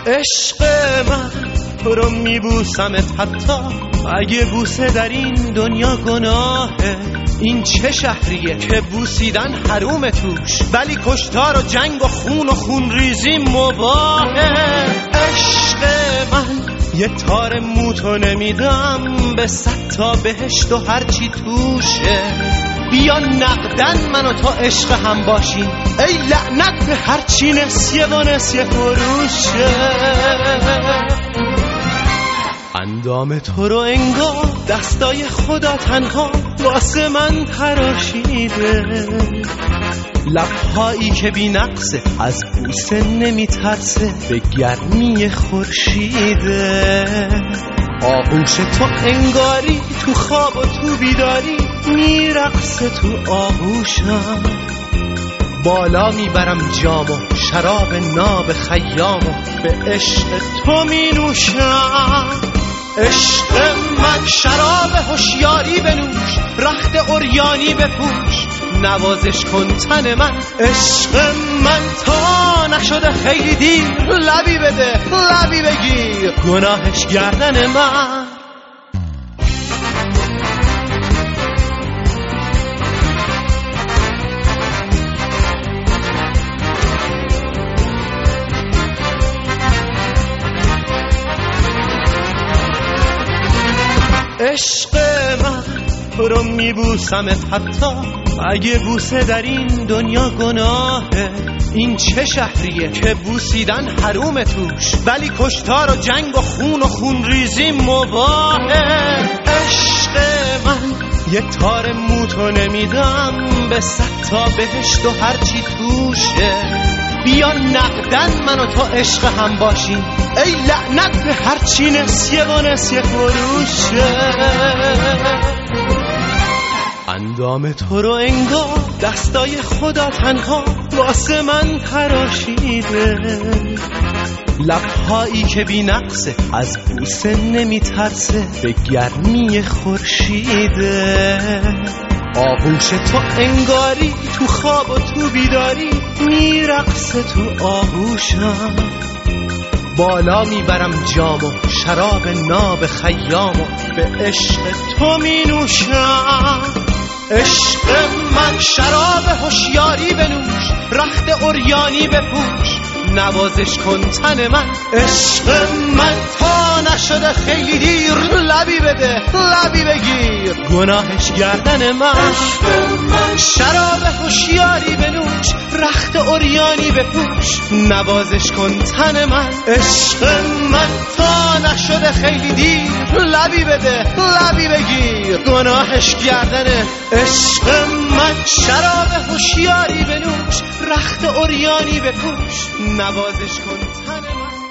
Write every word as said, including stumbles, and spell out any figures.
عشق من تو رو میبوسمت حتی اگه بوسه در این دنیا گناهه. این چه شهریه که بوسیدن حروم توش، ولی کشتار و جنگ و خون و خون ریزی مباهه. عشق من یه تار موتو نمیدم به صد تا بهشت و هرچی توشه. بیا نقدن من و تو عشق هم باشیم، ای لعنت به هرچی نسیه و نسیه فروشه. اندام تو رو انگار دستای خدا تنها واسه من تراشیده. لبهایی که بی نقصه از بوسه نمی ترسه به گرمی خورشیده. آغوش تو انگاری تو خواب و تو بیداری میرقصه تو آغوشم. بالا میبرم جام و شراب ناب خیام و به عشق تو می نوشم. عشق من شراب هوشیاری بنوش، رخت عریانی بپوش، نوازش کن تن من. عشق من تا نشده خیلی دیر، لبی بده لبی بگیر، گناهش گردن من. عشق من تو رو میبوسمت حتی اگه بوسه در این دنیا گناهه. این چه شهریه که بوسیدن حروم توش، ولی کشتار و جنگ و خون و خون ریزی مباهه. عشق من یه تار موتو نمیدم به صد تا بهشت و هرچی توشه. بیا نقدن من و تو عشق هم باشیم، ای لعنت به هرچی نسیه و نسیه فروشه. اندام تو رو انگار دستای خدا تنها واسه من تراشیده. لبهایی که بی نقصه از بوسه نمی ترسه به گرمی خورشیده. آغوش تو انگاری تو خواب و تو بیداری میرقصه تو آغوشم. بالا میبرم جام و شراب ناب خیام و به عشق تو می نوشم. عشق من شراب هوشیاری بنوش، رخت عریانی بپوش، نوازش کن تن من. عشق من تا نشده خیلی دیر، لبی بده لبی بگیر، گناهش گردن من. عشق من شراب هوشیاری بنوش، رخت عریانی بپوش، نوازش کن تن من. عشق من تا نشده خیلی دیر، لبی بده لبی بگیر، گناهش گردن. عشق من شراب هوشیاری بنوش، رخت عریانی بپوش، نوازش کن تن من.